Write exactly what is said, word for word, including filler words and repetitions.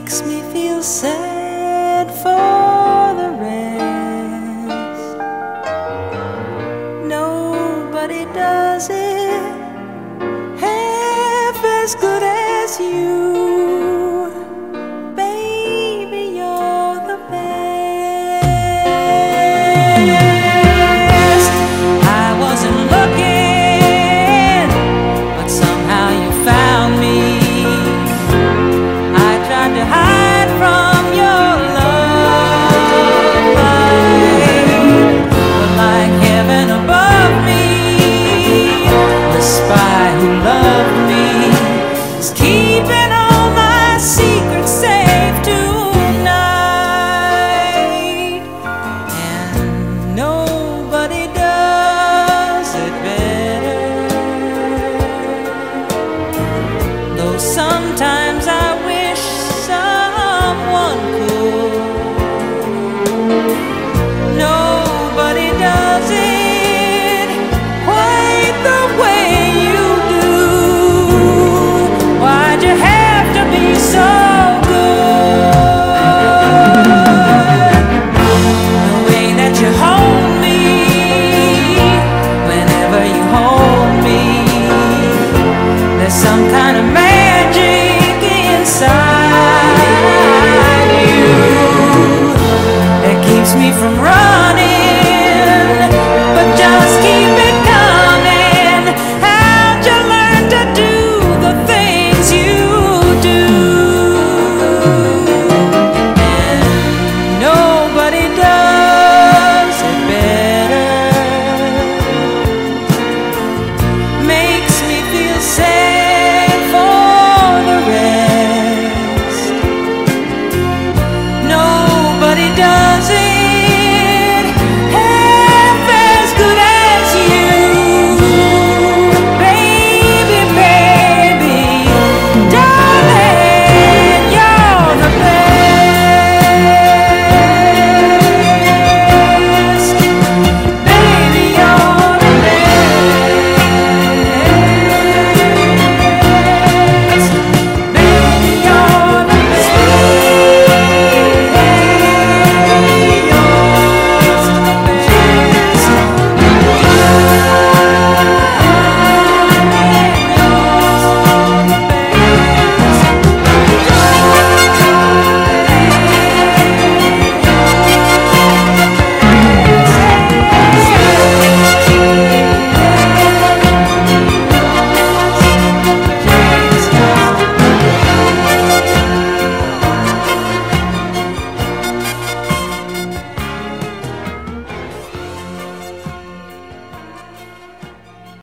makes me feel sad for the rest. Nobody does it half as good as you. Baby, you're the best. I wasn't looking, but somehow you found me. I tried to hide from your love light, but like heaven above me, the spy who loved me is keeping all my secrets safe tonight. And nobody does it better, though sometimes